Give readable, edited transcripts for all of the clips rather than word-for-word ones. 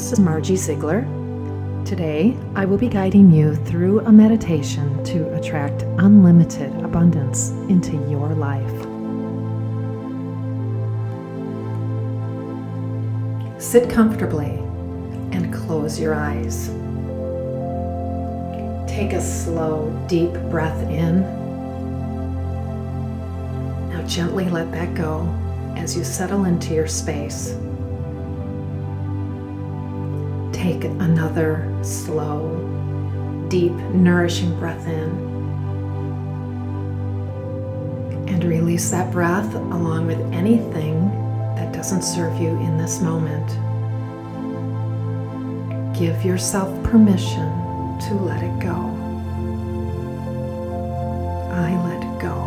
This is Margie Ziegler. Today, I will be guiding you through a meditation to attract unlimited abundance into your life. Sit comfortably and close your eyes. Take a slow, deep breath in. Now gently let that go as you settle into your space. Take another slow, deep, nourishing breath in. And release that breath along with anything that doesn't serve you in this moment. Give yourself permission to let it go. I let it go.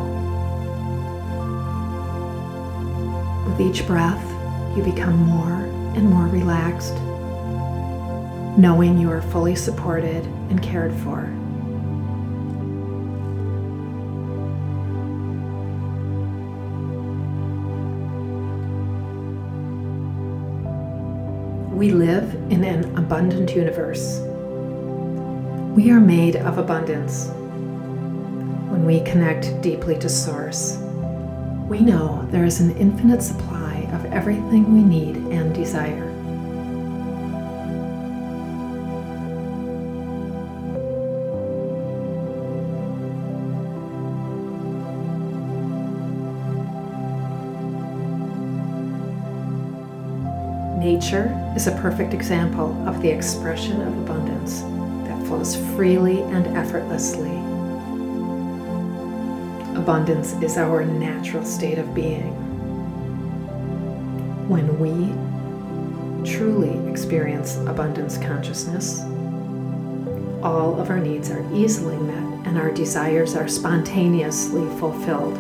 With each breath, you become more and more relaxed, knowing you are fully supported and cared for. We live in an abundant universe. We are made of abundance. When we connect deeply to Source, we know there is an infinite supply of everything we need and desire. Nature is a perfect example of the expression of abundance that flows freely and effortlessly. Abundance is our natural state of being. When we truly experience abundance consciousness, all of our needs are easily met and our desires are spontaneously fulfilled.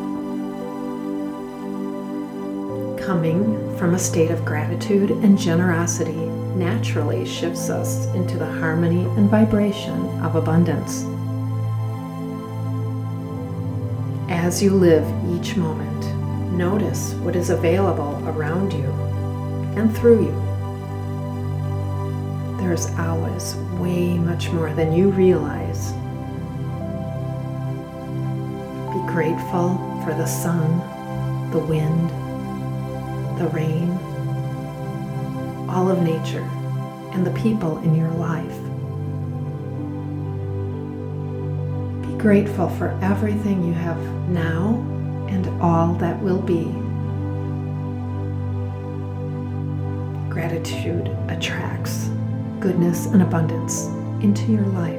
Coming from a state of gratitude and generosity naturally shifts us into the harmony and vibration of abundance. As you live each moment, notice what is available around you and through you. There is always way much more than you realize. Be grateful for the sun, the wind, the rain, all of nature, and the people in your life. Be grateful for everything you have now and all that will be. Gratitude attracts goodness and abundance into your life.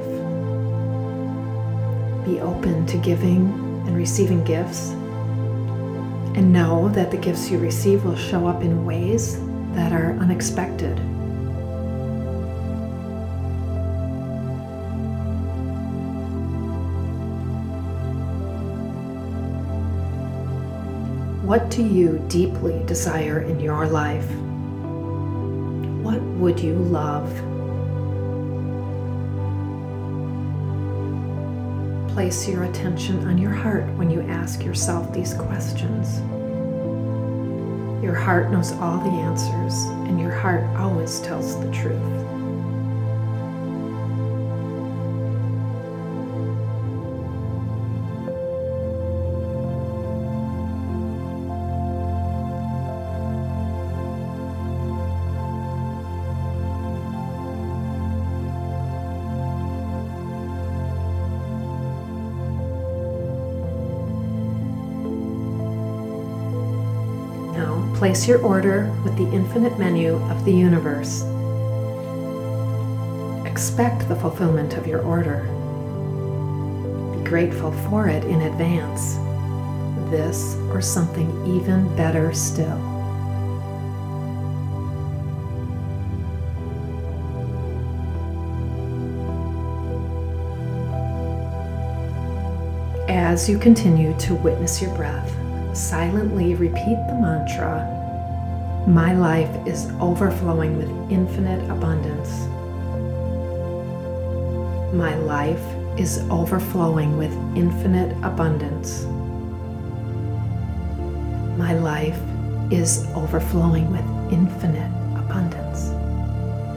Be open to giving and receiving gifts, and know that the gifts you receive will show up in ways that are unexpected. What do you deeply desire in your life? What would you love? Place your attention on your heart when you ask yourself these questions. Your heart knows all the answers, and your heart always tells the truth. Place your order with the infinite menu of the universe. Expect the fulfillment of your order. Be grateful for it in advance. This or something even better still. As you continue to witness your breath, silently repeat the mantra, "My life is overflowing with infinite abundance. My life is overflowing with infinite abundance. My life is overflowing with infinite abundance."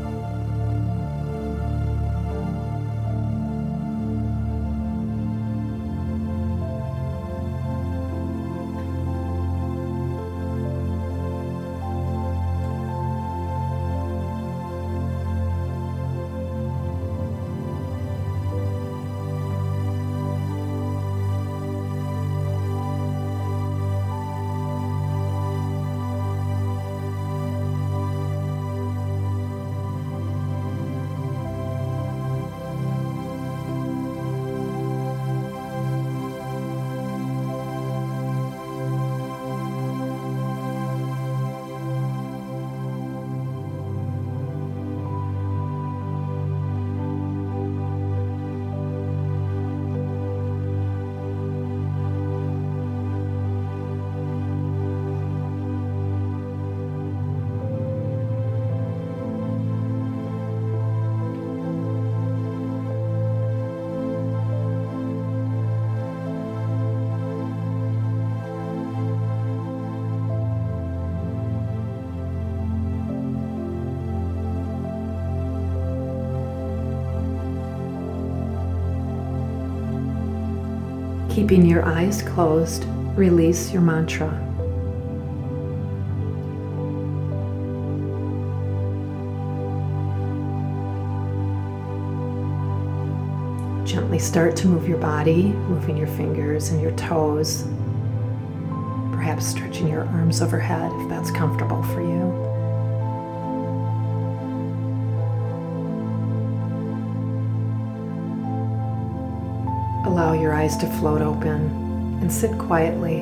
Keeping your eyes closed, release your mantra. Gently start to move your body, moving your fingers and your toes, perhaps stretching your arms overhead if that's comfortable for you. Allow your eyes to float open and sit quietly.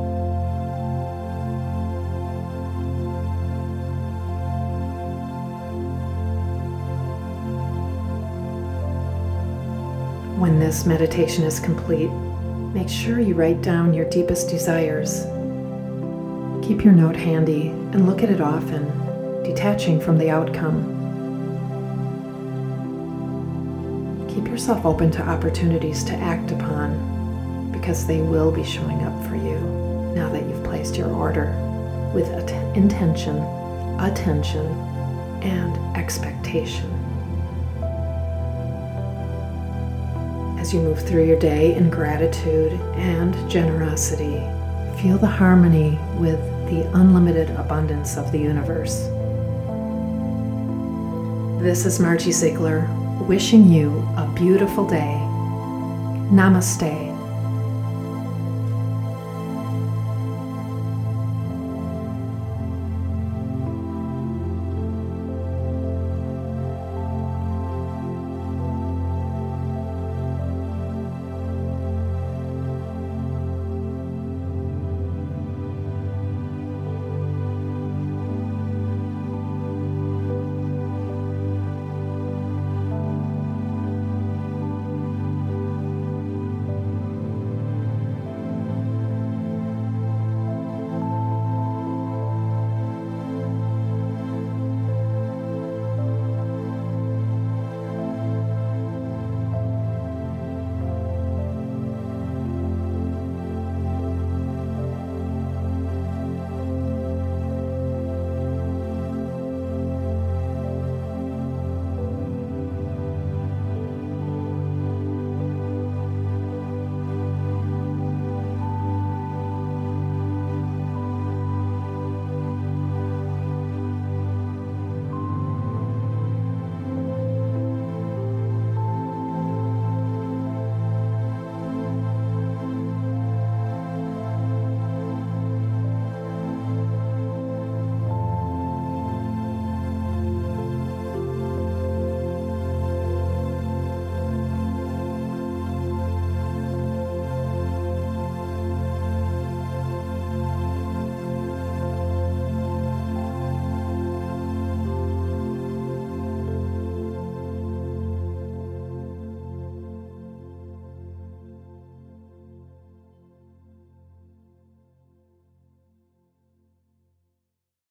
When this meditation is complete, make sure you write down your deepest desires. Keep your note handy and look at it often, detaching from the outcome. Keep yourself open to opportunities to act upon, because they will be showing up for you now that you've placed your order with intention, attention, and expectation. As you move through your day in gratitude and generosity, feel the harmony with the unlimited abundance of the universe. This is Margie Ziegler, wishing you a beautiful day. Namaste.